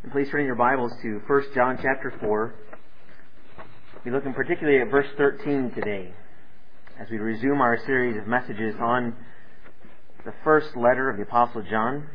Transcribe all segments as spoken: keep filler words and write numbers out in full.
And please turn your Bibles to First John chapter four. We'll be looking particularly at verse thirteen today as we resume our series of messages on the first letter of the Apostle John.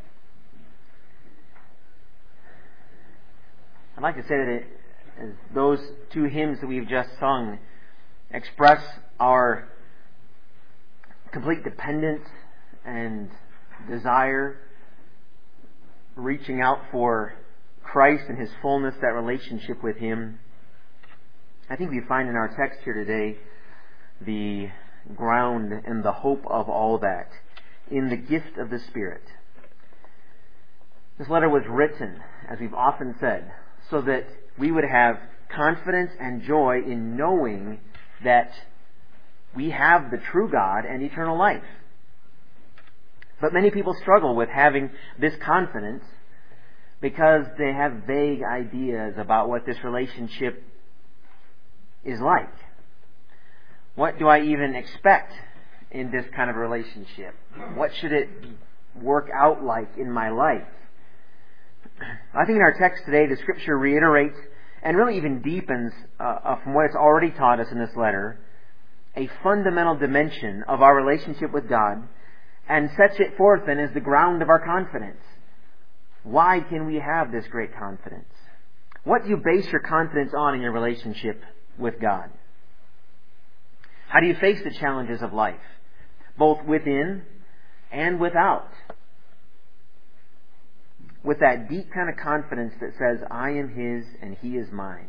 I'd like to say that it, as those two hymns that we've just sung express our complete dependence and desire, reaching out for Christ and His fullness, that relationship with Him. I think we find in our text here today the ground and the hope of all that in the gift of the Spirit. This letter was written, as we've often said, so that we would have confidence and joy in knowing that we have the true God and eternal life. But many people struggle with having this confidence because they have vague ideas about what this relationship is like. What do I even expect in this kind of relationship? What should it work out like in my life? I think in our text today, the Scripture reiterates and really even deepens uh, from what it's already taught us in this letter, a fundamental dimension of our relationship with God, and sets it forth then as the ground of our confidence. Why can we have this great confidence? What do you base your confidence on in your relationship with God? How do you face the challenges of life, both within and without? With that deep kind of confidence that says, I am His and He is mine.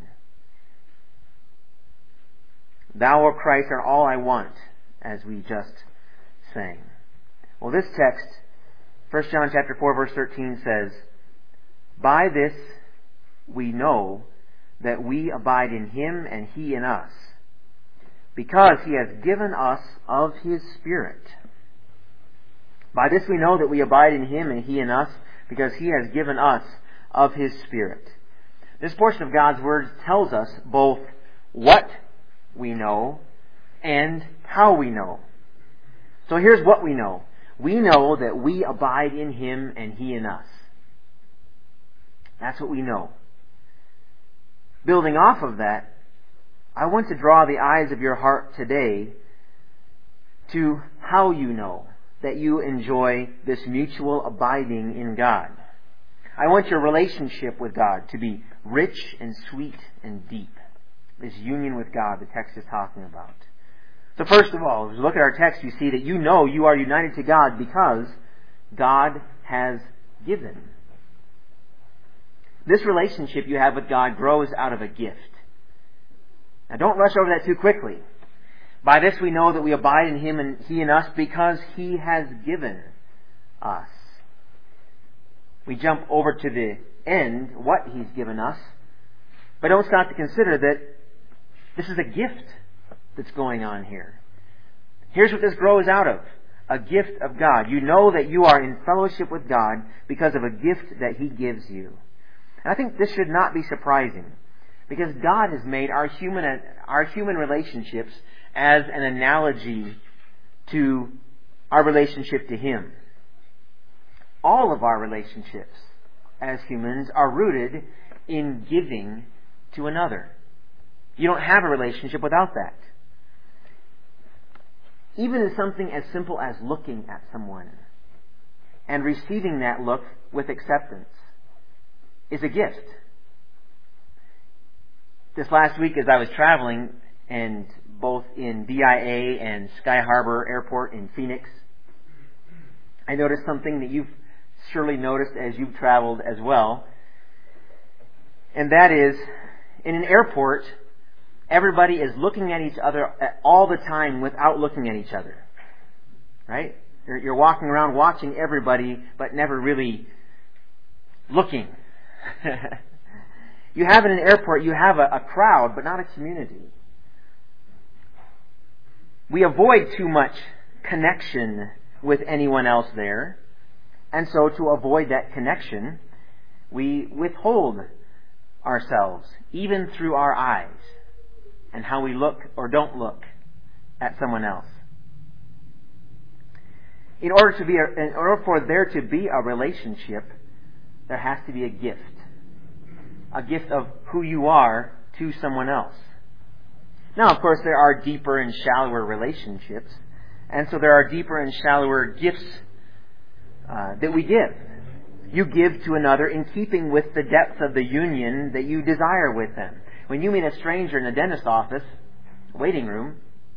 Thou, O Christ, art all I want, as we just sang. Well, this text, First John chapter four, verse thirteen says, by this we know that we abide in Him and He in us, because He has given us of His Spirit. By this we know that we abide in Him and He in us, because He has given us of His Spirit. This portion of God's Word tells us both what we know and how we know. So here's what we know. We know that we abide in Him and He in us. That's what we know. Building off of that, I want to draw the eyes of your heart today to how you know that you enjoy this mutual abiding in God. I want your relationship with God to be rich and sweet and deep. This union with God the text is talking about. So first of all, as you look at our text, you see that you know you are united to God because God has given. This relationship you have with God grows out of a gift. Now don't rush over that too quickly. By this we know that we abide in Him and He in us because He has given us. We jump over to the end, what He's given us, but don't stop to consider that this is a gift that's going on here. Here's what this grows out of. A gift of God. You know that you are in fellowship with God because of a gift that He gives you. And I think this should not be surprising, because God has made our human our human relationships as an analogy to our relationship to Him. All of our relationships as humans are rooted in giving to another. You don't have a relationship without that. Even in something as simple as looking at someone and receiving that look with acceptance is a gift. This last week as I was traveling, and both in D I A and Sky Harbor Airport in Phoenix, I noticed something that you've surely noticed as you've traveled as well. And that is, in an airport, everybody is looking at each other all the time without looking at each other. Right? You're, you're walking around watching everybody, but never really looking. You have in an airport, you have a, a crowd, but not a community. We avoid too much connection with anyone else there. And so to avoid that connection, we withhold ourselves, even through our eyes, and how we look or don't look at someone else. In order to be, a, in order for there to be a relationship, there has to be a gift a gift of who you are to someone else. Now, of course, there are deeper and shallower relationships, and so there are deeper and shallower gifts uh, that we give. You give to another in keeping with the depth of the union that you desire with them. When you meet a stranger in the dentist's office, waiting room,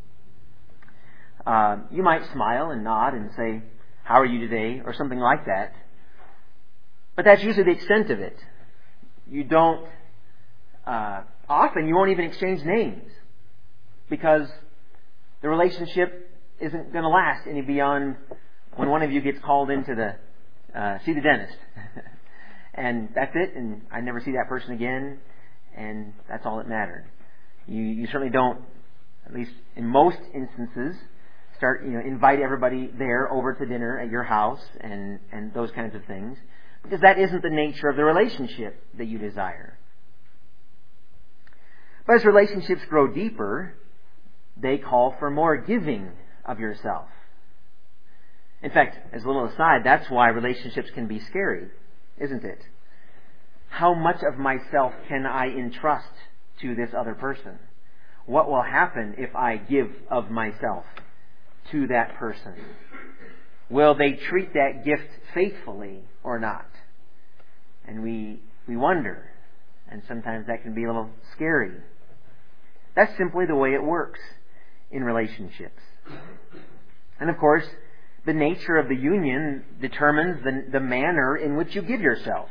uh, you might smile and nod and say, "How are you today?" or something like that. But that's usually the extent of it. You don't, uh, often you won't even exchange names because the relationship isn't going to last any beyond when one of you gets called in to the, uh, see the dentist. And that's it, and I never see that person again, and that's all that mattered. You, you certainly don't, at least in most instances, start, you know, invite everybody there over to dinner at your house and, and those kinds of things. Because that isn't the nature of the relationship that you desire. But as relationships grow deeper, they call for more giving of yourself. In fact, as a little aside, that's why relationships can be scary, isn't it? How much of myself can I entrust to this other person? What will happen if I give of myself to that person? Will they treat that gift faithfully or not? And we we wonder, and sometimes that can be a little scary. That's simply the way it works in relationships. And of course, the nature of the union determines the, the manner in which you give yourself.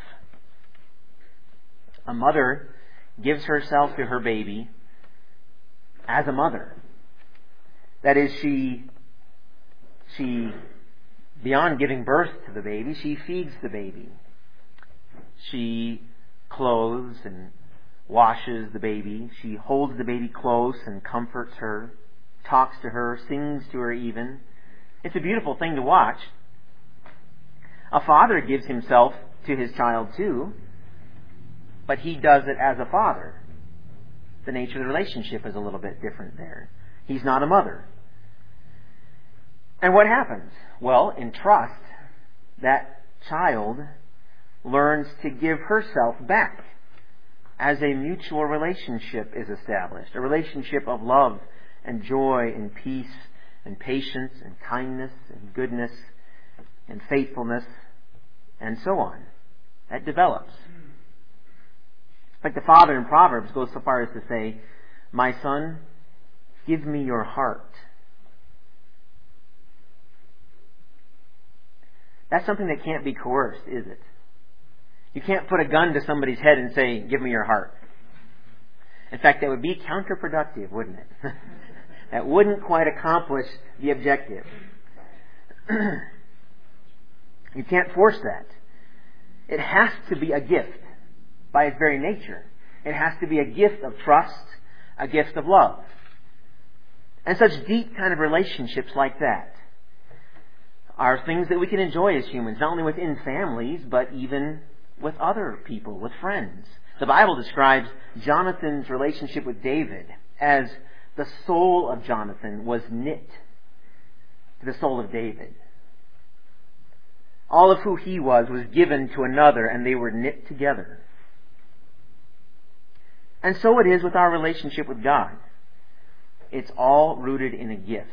A mother gives herself to her baby as a mother. That is, she she beyond giving birth to the baby, she feeds the baby. She clothes and washes the baby. She holds the baby close and comforts her, talks to her, sings to her even. It's a beautiful thing to watch. A father gives himself to his child too, but he does it as a father. The nature of the relationship is a little bit different there. He's not a mother. And what happens? Well, in trust, that child learns to give herself back as a mutual relationship is established. A relationship of love and joy and peace and patience and kindness and goodness and faithfulness and so on. That develops. In fact, the father in Proverbs goes so far as to say, "My son, give me your heart." That's something that can't be coerced, is it? You can't put a gun to somebody's head and say, "Give me your heart." In fact, that would be counterproductive, wouldn't it? That wouldn't quite accomplish the objective. You can't force that. It has to be a gift by its very nature. It has to be a gift of trust, a gift of love. And such deep kind of relationships like that are things that we can enjoy as humans, not only within families, but even with other people, with friends. The Bible describes Jonathan's relationship with David as the soul of Jonathan was knit to the soul of David. All of who he was was given to another, and they were knit together. And so it is with our relationship with God. It's all rooted in a gift.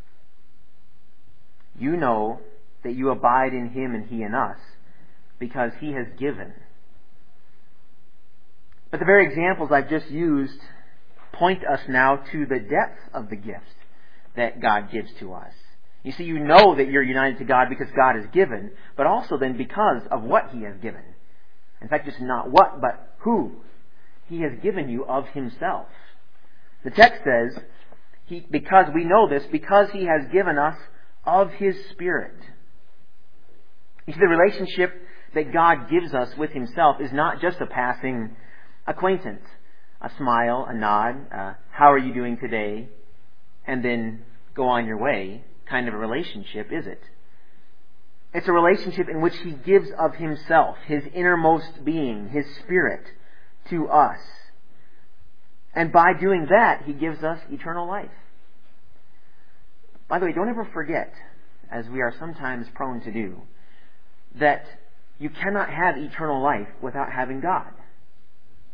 You know that you abide in Him and He in us because He has given. But the very examples I've just used point us now to the depth of the gift that God gives to us. You see, you know that you're united to God because God has given, but also then because of what He has given. In fact, it's not what, but who. He has given you of Himself. The text says, he, because we know this, because He has given us of His Spirit. You see, the relationship that God gives us with Himself is not just a passing acquaintance, a smile, a nod, uh, how are you doing today, and then go on your way kind of a relationship, is it? It's a relationship in which He gives of Himself, His innermost being, His Spirit, to us. And by doing that, He gives us eternal life. By the way, don't ever forget, as we are sometimes prone to do, that you cannot have eternal life without having God.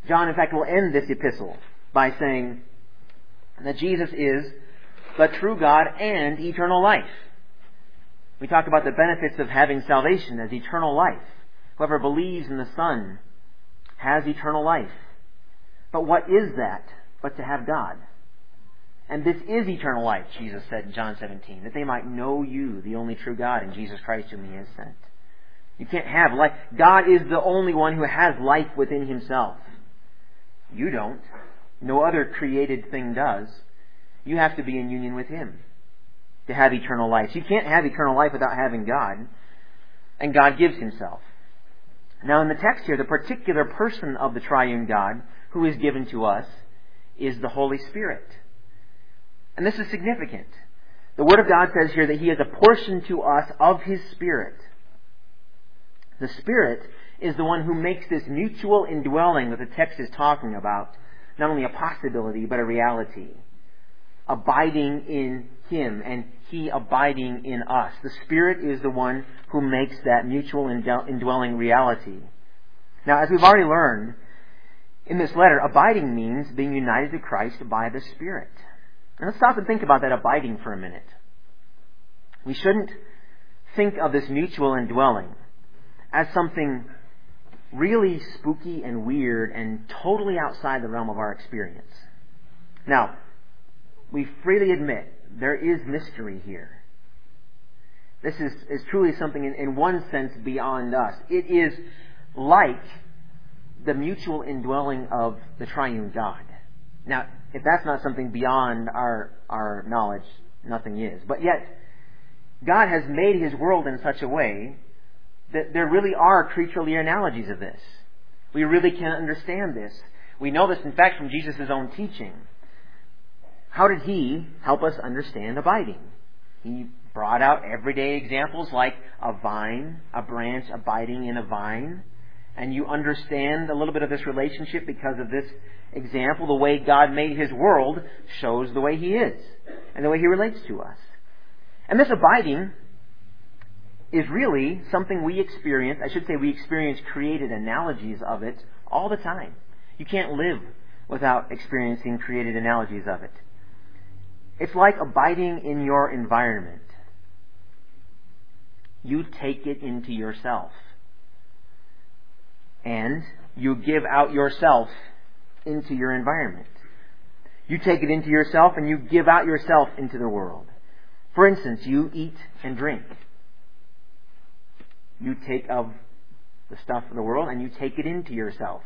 John, in fact, will end this epistle by saying that Jesus is the true God and eternal life. We talk about the benefits of having salvation as eternal life. Whoever believes in the Son has eternal life. But what is that but to have God? And this is eternal life, Jesus said in John seventeen, that they might know you, the only true God, and Jesus Christ whom He has sent. You can't have life. God is the only one who has life within Himself. You don't. No other created thing does. You have to be in union with Him to have eternal life. You can't have eternal life without having God. And God gives Himself. Now in the text here, the particular person of the triune God who is given to us is the Holy Spirit. And this is significant. The Word of God says here that He has apportioned to us of His Spirit. The Spirit is the one who makes this mutual indwelling that the text is talking about not only a possibility but a reality. Abiding in Him and He abiding in us. The Spirit is the one who makes that mutual indwelling reality. Now, as we've already learned, in this letter, abiding means being united to Christ by the Spirit. And let's stop and think about that abiding for a minute. We shouldn't think of this mutual indwelling as something really spooky and weird and totally outside the realm of our experience. Now, we freely admit there is mystery here. This is, is truly something in, in one sense beyond us. It is like the mutual indwelling of the triune God. Now, if that's not something beyond our, our knowledge, nothing is. But yet, God has made His world in such a way that there really are creaturely analogies of this. We really can understand this. We know this, in fact, from Jesus' own teaching. How did He help us understand abiding? He brought out everyday examples like a vine, a branch abiding in a vine. And you understand a little bit of this relationship because of this example. The way God made His world shows the way He is and the way He relates to us. And this abiding is really something we experience. I should say we experience created analogies of it all the time. You can't live without experiencing created analogies of it. It's like abiding in your environment. You take it into yourself. And you give out yourself into your environment. You take it into yourself and you give out yourself into the world. For instance, you eat and drink. You take of the stuff of the world and you take it into yourself.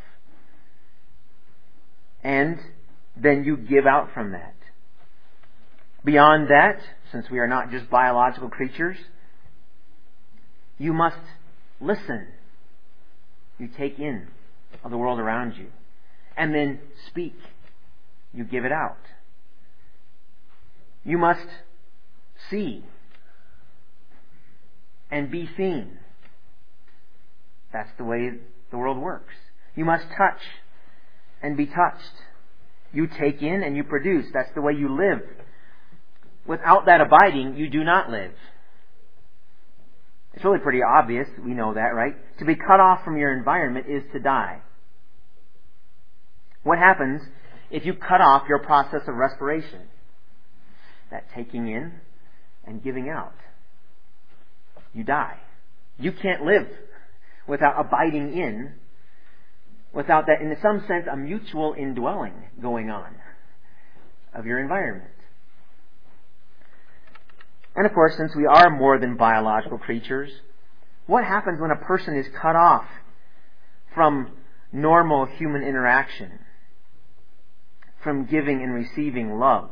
And then you give out from that. Beyond that, since we are not just biological creatures, you must listen. You take in of the world around you. And then speak. You give it out. You must see and be seen. That's the way the world works. You must touch and be touched. You take in and you produce. That's the way you live. Without that abiding, you do not live. It's really pretty obvious. We know that, right? To be cut off from your environment is to die. What happens if you cut off your process of respiration? That taking in and giving out. You die. You can't live without abiding in, without that, in some sense, a mutual indwelling going on of your environment. And of course, since we are more than biological creatures, what happens when a person is cut off from normal human interaction, from giving and receiving love?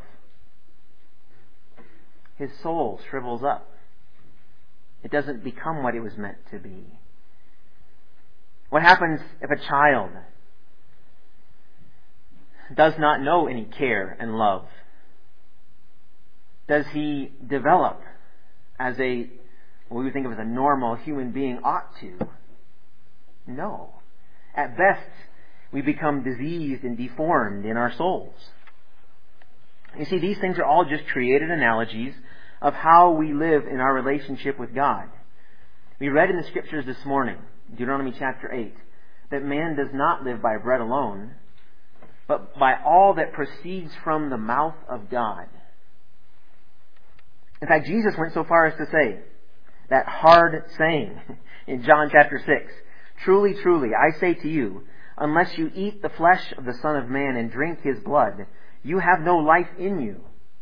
His soul shrivels up. It doesn't become what it was meant to be. What happens if a child does not know any care and love? Does he develop as a, what we would think of as a normal human being ought to? No. At best, we become diseased and deformed in our souls. You see, these things are all just created analogies of how we live in our relationship with God. We read in the Scriptures this morning, Deuteronomy chapter eight, that man does not live by bread alone, but by all that proceeds from the mouth of God. In fact, Jesus went so far as to say, that hard saying in John chapter six, "Truly, truly, I say to you, unless you eat the flesh of the Son of Man and drink His blood, you have no life in you."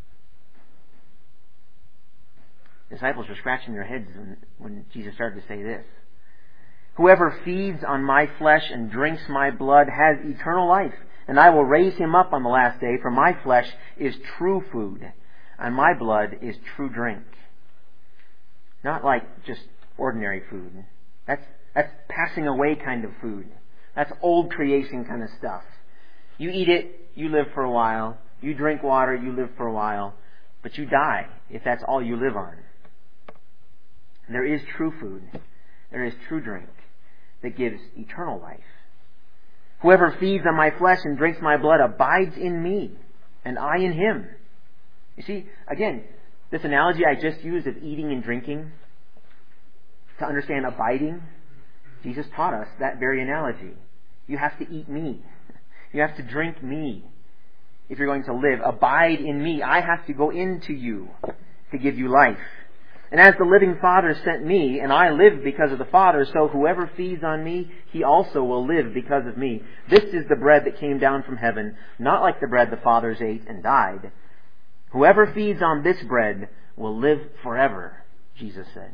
The disciples were scratching their heads when, when Jesus started to say this. "Whoever feeds on my flesh and drinks my blood has eternal life, and I will raise him up on the last day, for my flesh is true food, and my blood is true drink." Not like just ordinary food. That's, that's passing away kind of food. That's old creation kind of stuff. You eat it, you live for a while. You drink water, you live for a while. But you die if that's all you live on. There is true food. There is true drink that gives eternal life. "Whoever feeds on my flesh and drinks my blood abides in me, and I in him." You see, again, this analogy I just used of eating and drinking, to understand abiding, Jesus taught us that very analogy. You have to eat me. You have to drink me if you're going to live. Abide in me. I have to go into you to give you life. "And as the living Father sent me, and I live because of the Father, so whoever feeds on me, he also will live because of me. This is the bread that came down from heaven, not like the bread the fathers ate and died. Whoever feeds on this bread will live forever," Jesus said.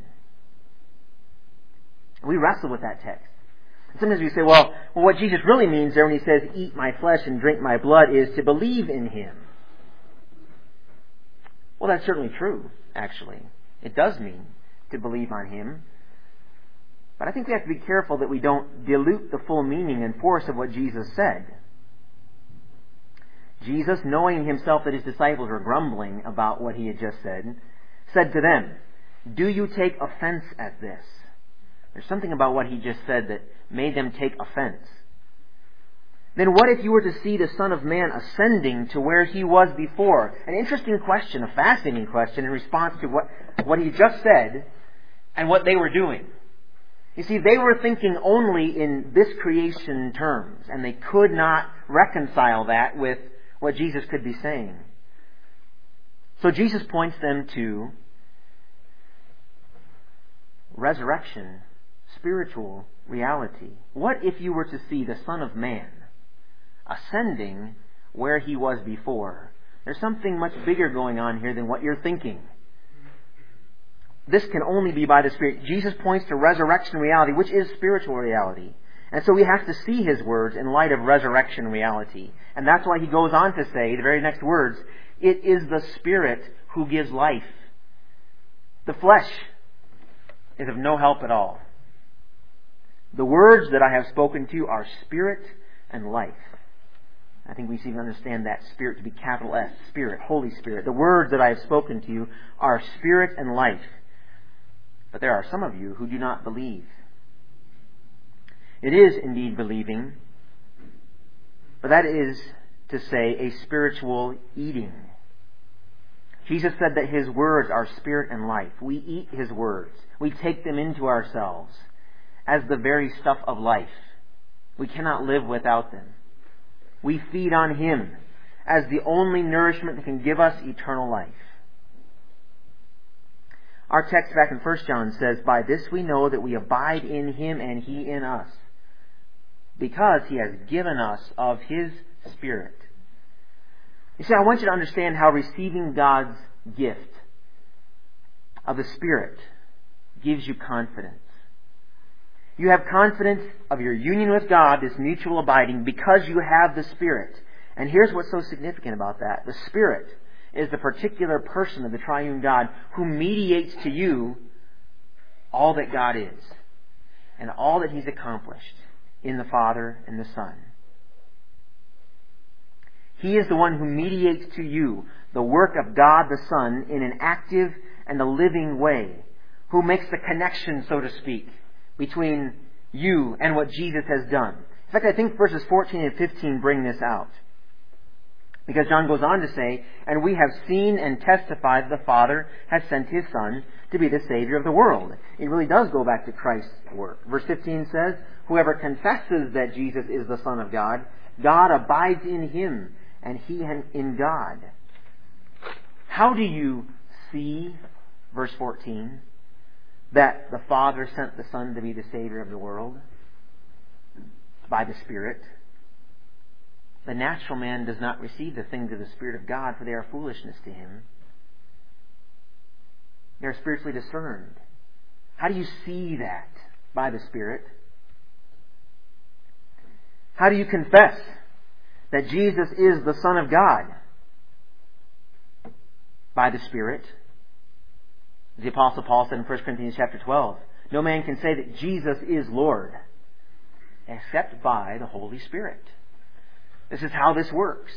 We wrestle with that text. Sometimes we say, well, well, what Jesus really means there when He says, "Eat my flesh and drink my blood," is to believe in Him. Well, that's certainly true, actually. It does mean to believe on Him. But I think we have to be careful that we don't dilute the full meaning and force of what Jesus said. Jesus, knowing Himself that His disciples were grumbling about what He had just said, said to them, "Do you take offense at this?" There's something about what He just said that made them take offense. "Then what if you were to see the Son of Man ascending to where He was before?" An interesting question, a fascinating question in response to what, what He just said and what they were doing. You see, they were thinking only in this creation terms, and they could not reconcile that with what Jesus could be saying. So Jesus points them to resurrection, spiritual reality. What if you were to see the Son of Man ascending where He was before? There's something much bigger going on here than what you're thinking. This can only be by the Spirit. Jesus points to resurrection reality, which is spiritual reality. And so we have to see His words in light of resurrection reality. And that's why He goes on to say, the very next words, "It is the Spirit who gives life. The flesh is of no help at all. The words that I have spoken to you are spirit and life." I think we see and understand that Spirit to be capital S, Spirit, Holy Spirit. "The words that I have spoken to you are spirit and life. But there are some of you who do not believe." It is indeed believing, but that is to say a spiritual eating. Jesus said that His words are spirit and life. We eat His words. We take them into ourselves as the very stuff of life. We cannot live without them. We feed on Him as the only nourishment that can give us eternal life. Our text back in First John says, "By this we know that we abide in Him and He in us, because He has given us of His Spirit." You see, I want you to understand how receiving God's gift of the Spirit gives you confidence. You have confidence of your union with God, this mutual abiding, because you have the Spirit. And here's what's so significant about that. The Spirit is the particular person of the triune God who mediates to you all that God is and all that He's accomplished in the Father and the Son. He is the one who mediates to you the work of God the Son in an active and a living way, who makes the connection, so to speak, between you and what Jesus has done. In fact, I think verses fourteen and fifteen bring this out. Because John goes on to say, "And we have seen and testified that the Father has sent His Son to be the Savior of the world." It really does go back to Christ's work. Verse fifteen says, Whoever confesses that Jesus is the Son of God, God abides in him, and he in God. How do you see, verse fourteen, that the Father sent the Son to be the Savior of the world? By the Spirit. The natural man does not receive the things of the Spirit of God, for they are foolishness to him. They are spiritually discerned. How do you see that? By the Spirit. How do you confess that Jesus is the Son of God? By the Spirit. As the Apostle Paul said in First Corinthians chapter twelve, no man can say that Jesus is Lord except by the Holy Spirit. This is how this works.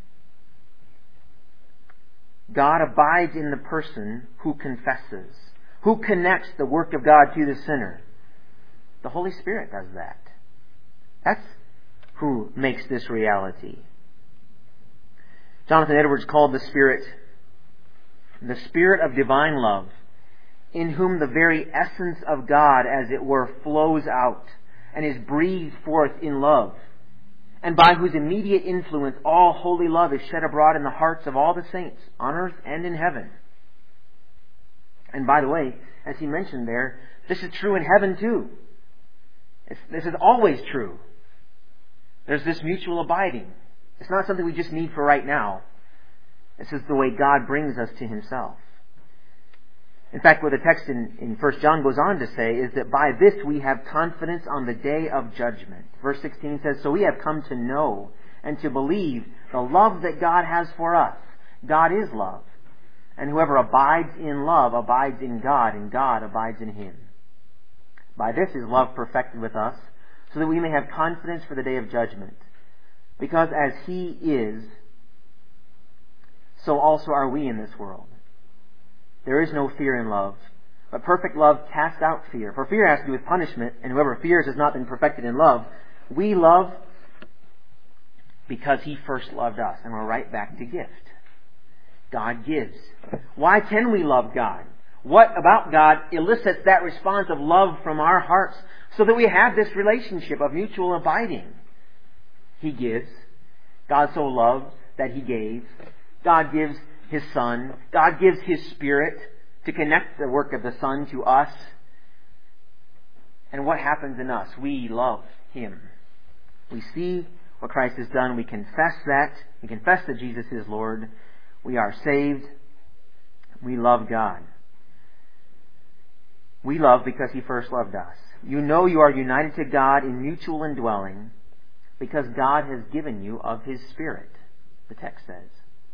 God abides in the person who confesses, who connects the work of God to the sinner. The Holy Spirit does that. That's who makes this reality. Jonathan Edwards called the Spirit the Spirit of divine love, in whom the very essence of God, as it were, flows out and is breathed forth in love, and by whose immediate influence all holy love is shed abroad in the hearts of all the saints, on earth and in heaven. And by the way, as he mentioned there, this is true in heaven too. It's, this is always true. There's this mutual abiding. It's not something we just need for right now. This is the way God brings us to himself. In fact, what the text in, in First John goes on to say is that by this we have confidence on the day of judgment. Verse sixteen says, so we have come to know and to believe the love that God has for us. God is love. And whoever abides in love abides in God, and God abides in him. By this is love perfected with us, so that we may have confidence for the day of judgment. Because as he is, so also are we in this world. There is no fear in love, but perfect love casts out fear. For fear has to do with punishment, and whoever fears has not been perfected in love. We love because he first loved us, and we're right back to gift. God gives. Why can we love God? What about God elicits that response of love from our hearts so that we have this relationship of mutual abiding? He gives. God so loved that he gave. God gives his Son. God gives his Spirit to connect the work of the Son to us. And what happens in us? We love him. We see what Christ has done. We confess that. We confess that Jesus is Lord. We are saved. We love God. We love because he first loved us. You know you are united to God in mutual indwelling because God has given you of his Spirit, the text says.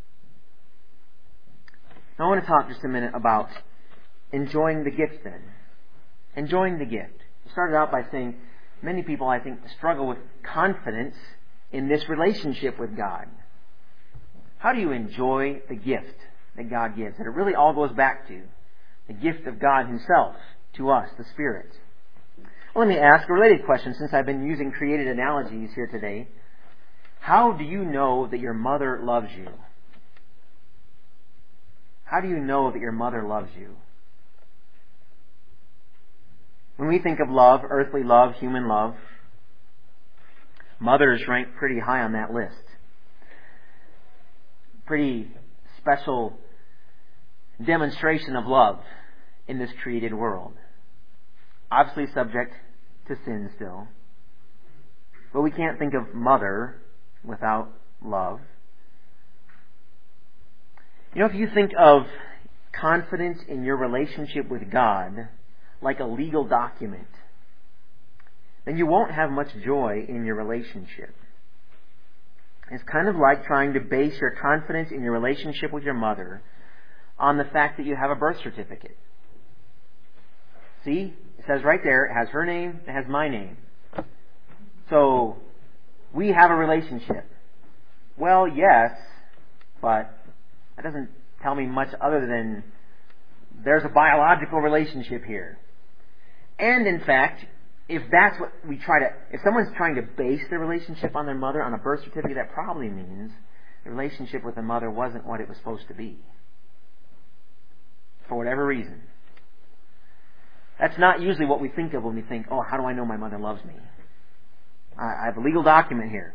Now I want to talk just a minute about enjoying the gift then. Enjoying the gift. I started out by saying many people, I think, struggle with confidence in this relationship with God. How do you enjoy the gift that God gives? And it really all goes back to the gift of God himself to us, the Spirit. Well, let me ask a related question since I've been using created analogies here today. How do you know that your mother loves you? How do you know that your mother loves you? When we think of love, earthly love, human love, mothers rank pretty high on that list. Pretty special demonstration of love in this created world. Obviously subject to sin still. But we can't think of mother without love. You know, if you think of confidence in your relationship with God like a legal document, then you won't have much joy in your relationship. It's kind of like trying to base your confidence in your relationship with your mother on the fact that you have a birth certificate. See? It says right there, it has her name, it has my name. So, we have a relationship. Well, yes, but that doesn't tell me much other than there's a biological relationship here. And in fact, if that's what we try to, if someone's trying to base their relationship on their mother on a birth certificate, that probably means the relationship with the mother wasn't what it was supposed to be. For whatever reason. That's not usually what we think of when we think, oh, how do I know my mother loves me? I have a legal document here.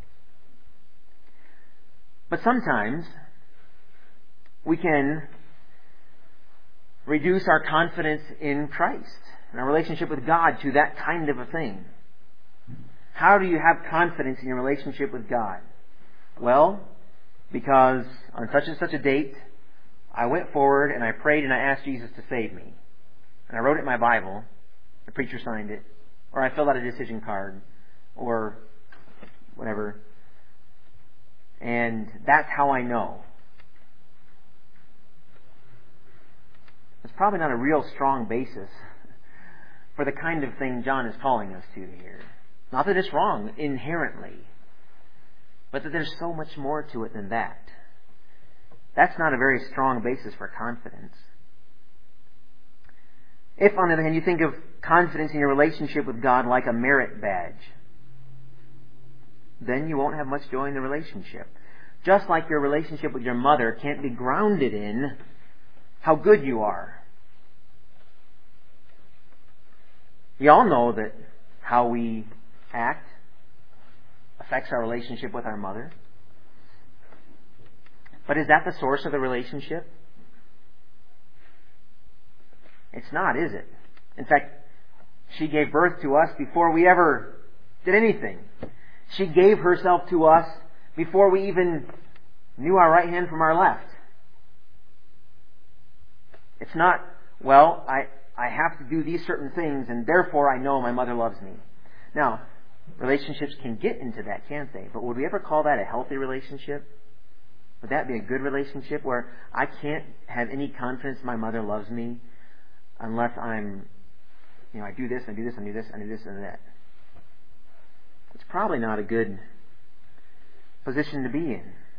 But sometimes we can reduce our confidence in Christ and our relationship with God to that kind of a thing. How do you have confidence in your relationship with God? Well, because on such and such a date, I went forward and I prayed and I asked Jesus to save me. And I wrote it in my Bible. The preacher signed it. Or I filled out a decision card. Or whatever. And that's how I know. It's probably not a real strong basis for the kind of thing John is calling us to here. Not that it's wrong inherently, but that there's so much more to it than that. That's not a very strong basis for confidence. If, on the other hand, you think of confidence in your relationship with God like a merit badge, then you won't have much joy in the relationship. Just like your relationship with your mother can't be grounded in how good you are. We all know that how we act affects our relationship with our mother. But is that the source of the relationship? It's not, is it? In fact, she gave birth to us before we ever did anything. She gave herself to us before we even knew our right hand from our left. It's not, well, I, I have to do these certain things and therefore I know my mother loves me. Now, relationships can get into that, can't they? But would we ever call that a healthy relationship? Would that be a good relationship where I can't have any confidence my mother loves me unless I'm, you know, I do this, I do this, I do this, I do this, and that? It's probably not a good position to be in.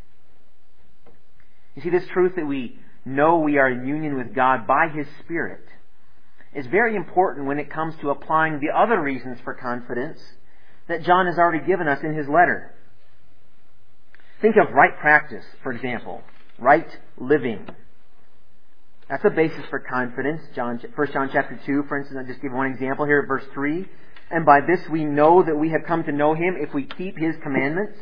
You see, this truth that we know we are in union with God by His Spirit is very important when it comes to applying the other reasons for confidence that John has already given us in his letter. Think of right practice, for example. Right living. That's a basis for confidence. John, First John chapter two, for instance, I'll just give one example here at verse three. And by this we know that we have come to know Him if we keep His commandments.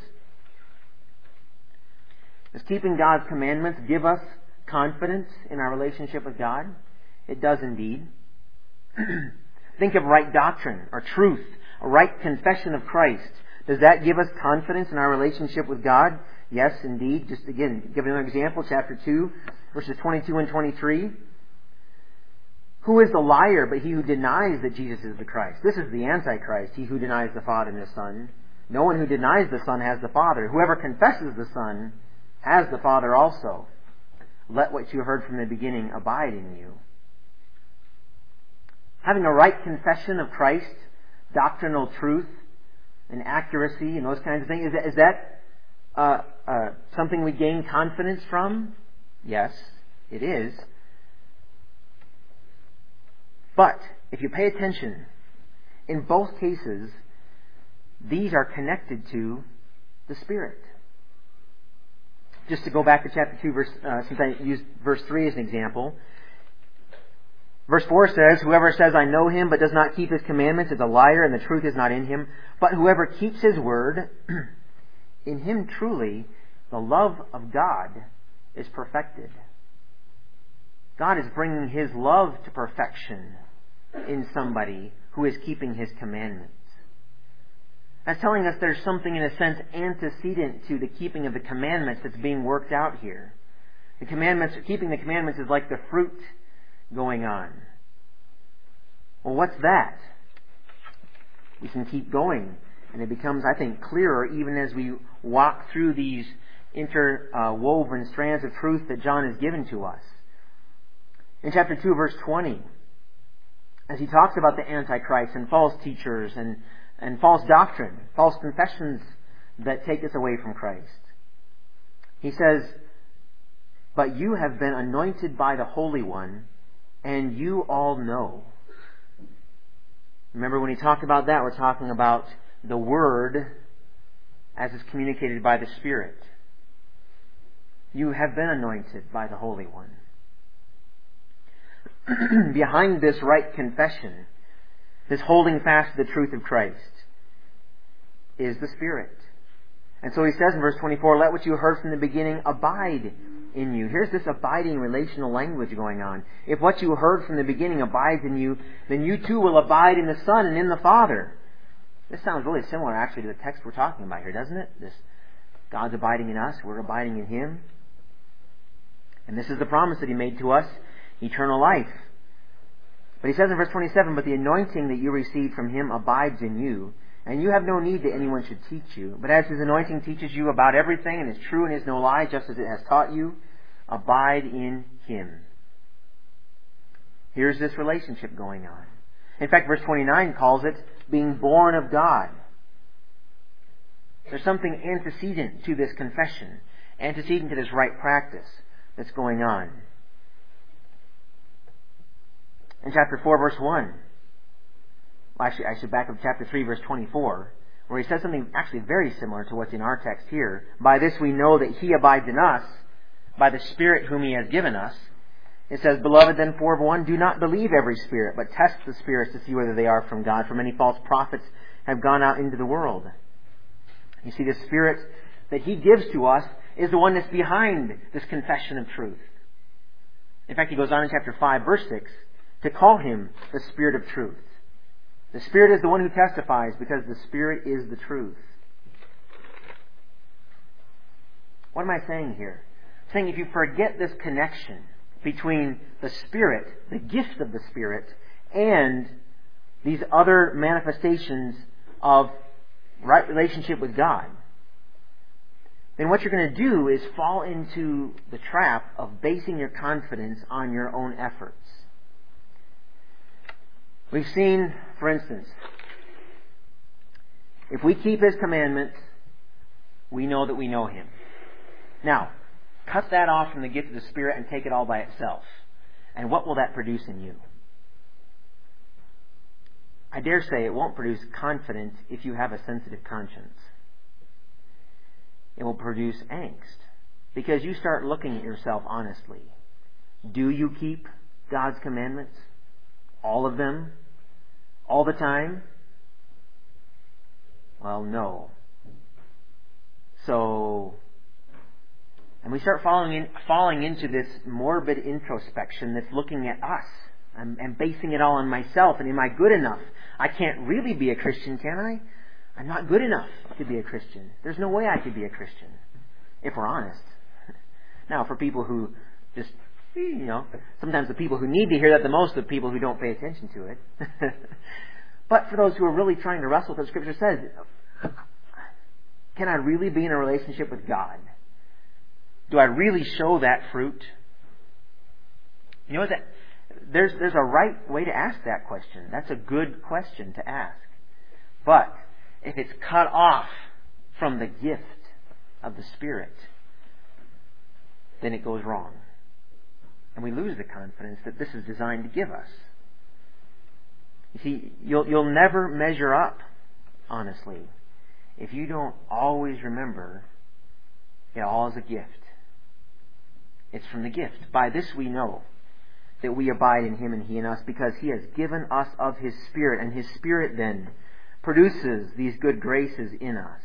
Does keeping God's commandments give us confidence in our relationship with God? It does indeed. Think of right doctrine or truth, a right confession of Christ. Does that give us confidence in our relationship with God? Yes, indeed. Just again, give another example, chapter two, verses twenty-two and twenty-three. Who is the liar but he who denies that Jesus is the Christ? This is the Antichrist, he who denies the Father and the Son. No one who denies the Son has the Father. Whoever confesses the Son has the Father also. Let what you heard from the beginning abide in you. Having a right confession of Christ, doctrinal truth, and accuracy, and those kinds of things, is that, is that uh, uh, something we gain confidence from? Yes, it is. But, if you pay attention, in both cases, these are connected to the Spirit. Just to go back to chapter two, verse, uh, since I used verse three as an example. Verse four says, whoever says, I know Him, but does not keep His commandments is a liar, and the truth is not in him. But whoever keeps His word, in him truly the love of God is perfected. God is bringing His love to perfection in somebody who is keeping His commandments. That's telling us there's something, in a sense, antecedent to the keeping of the commandments that's being worked out here. The commandments, keeping the commandments is like the fruit going on. Well, what's that? We can keep going, and it becomes, I think, clearer even as we walk through these interwoven strands of truth that John has given to us. In chapter two, verse twenty, as he talks about the Antichrist and false teachers and, and false doctrine, false confessions that take us away from Christ, he says, but you have been anointed by the Holy One, and you all know. Remember when he talked about that, we're talking about the Word as is communicated by the Spirit. You have been anointed by the Holy One. Behind this right confession, this holding fast to the truth of Christ, is the Spirit. And so he says in verse twenty-four, let what you heard from the beginning abide in you. Here's this abiding relational language going on. If what you heard from the beginning abides in you, then you too will abide in the Son and in the Father. This sounds really similar actually to the text we're talking about here, doesn't it? This God's abiding in us, we're abiding in Him. And this is the promise that He made to us, eternal life. But he says in verse twenty-seven, but the anointing that you received from Him abides in you, and you have no need that anyone should teach you. But as His anointing teaches you about everything and is true and is no lie, just as it has taught you, abide in Him. Here's this relationship going on. In fact, verse twenty-nine calls it being born of God. There's something antecedent to this confession, antecedent to this right practice that's going on. In chapter four, verse one, well, actually, I should back up to chapter three, verse twenty-four, where he says something actually very similar to what's in our text here. By this we know that He abides in us, by the Spirit whom He has given us. It says, beloved, then, four one, do not believe every spirit, but test the spirits to see whether they are from God, for many false prophets have gone out into the world. You see, the Spirit that He gives to us is the one that's behind this confession of truth. In fact, he goes on in chapter five, verse six, to call Him the Spirit of truth. The Spirit is the one who testifies, because the Spirit is the truth. What am I saying here? I'm saying if you forget this connection between the Spirit, the gift of the Spirit, and these other manifestations of right relationship with God, then what you're going to do is fall into the trap of basing your confidence on your own efforts. We've seen, for instance, if we keep His commandments, we know that we know Him. Now, cut that off from the gift of the Spirit and take it all by itself. And what will that produce in you? I dare say it won't produce confidence if you have a sensitive conscience. It will produce angst, because you start looking at yourself honestly. Do you keep God's commandments? All of them? All the time? Well, no. So, and we start falling in, falling into this morbid introspection that's looking at us and, and basing it all on myself. And am I good enough? I can't really be a Christian, can I? I'm not good enough to be a Christian. There's no way I could be a Christian, if we're honest. Now, for people who just, you know, sometimes the people who need to hear that the most are the people who don't pay attention to it. But for those who are really trying to wrestle with what Scripture says, can I really be in a relationship with God? Do I really show that fruit? You know what? That, there's there's a right way to ask that question. That's a good question to ask. But if it's cut off from the gift of the Spirit, then it goes wrong. And we lose the confidence that this is designed to give us. You see, you'll you'll never measure up, honestly, if you don't always remember it all is a gift. It's from the gift. By this we know that we abide in Him and He in us, because He has given us of His Spirit, and His Spirit then produces these good graces in us.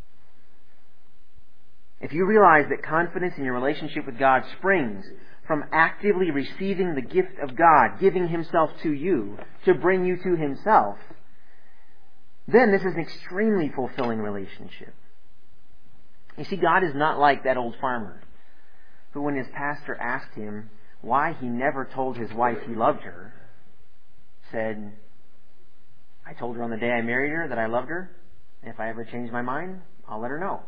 If you realize that confidence in your relationship with God springs from actively receiving the gift of God, giving Himself to you to bring you to Himself, then this is an extremely fulfilling relationship. You see, God is not like that old farmer who, when his pastor asked him why he never told his wife he loved her, said, I told her on the day I married her that I loved her, and if I ever change my mind, I'll let her know.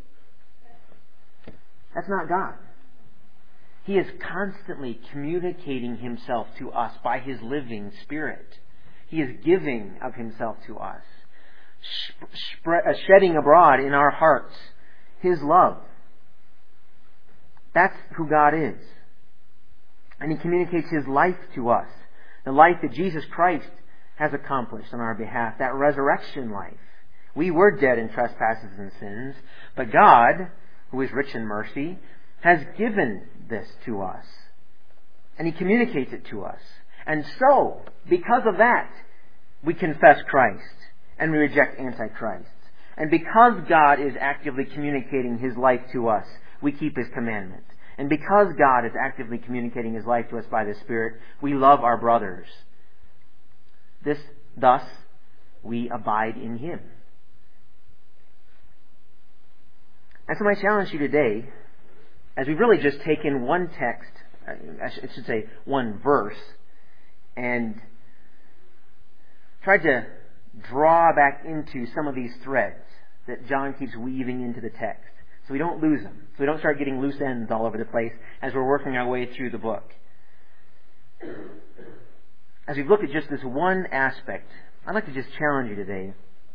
That's not God. He is constantly communicating Himself to us by His living Spirit. He is giving of Himself to us, shedding abroad in our hearts His love. That's who God is. And He communicates His life to us, the life that Jesus Christ has accomplished on our behalf, that resurrection life. We were dead in trespasses and sins, but God, who is rich in mercy, has given this to us. And He communicates it to us. And so, because of that, we confess Christ and we reject Antichrist. And because God is actively communicating His life to us, we keep His commandment. And because God is actively communicating His life to us by the Spirit, we love our brothers. This, thus, we abide in Him. And so my challenge to you today, as we've really just taken one text, I should say one verse, and tried to draw back into some of these threads that John keeps weaving into the text, so we don't lose them, so we don't start getting loose ends all over the place as we're working our way through the book. As we've looked at just this one aspect, I'd like to just challenge you today.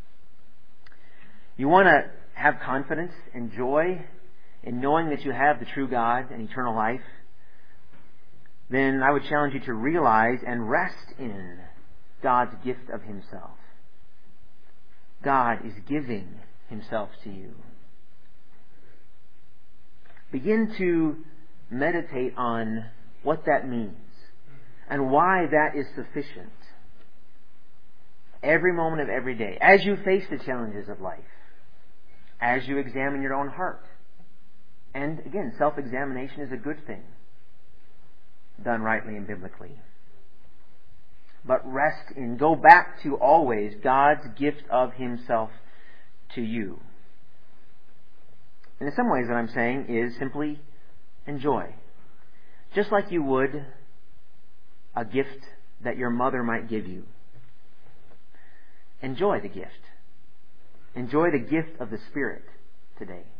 You want to have confidence and joy in knowing that you have the true God and eternal life? Then I would challenge you to realize and rest in God's gift of Himself. God is giving Himself to you. Begin to meditate on what that means and why that is sufficient every moment of every day, as you face the challenges of life, as you examine your own heart. And again, self-examination is a good thing, done rightly and biblically. But rest in, go back to always God's gift of Himself to you. And in some ways what I'm saying is simply enjoy. Just like you would a gift that your mother might give you. Enjoy the gift. Enjoy the gift of the Spirit today.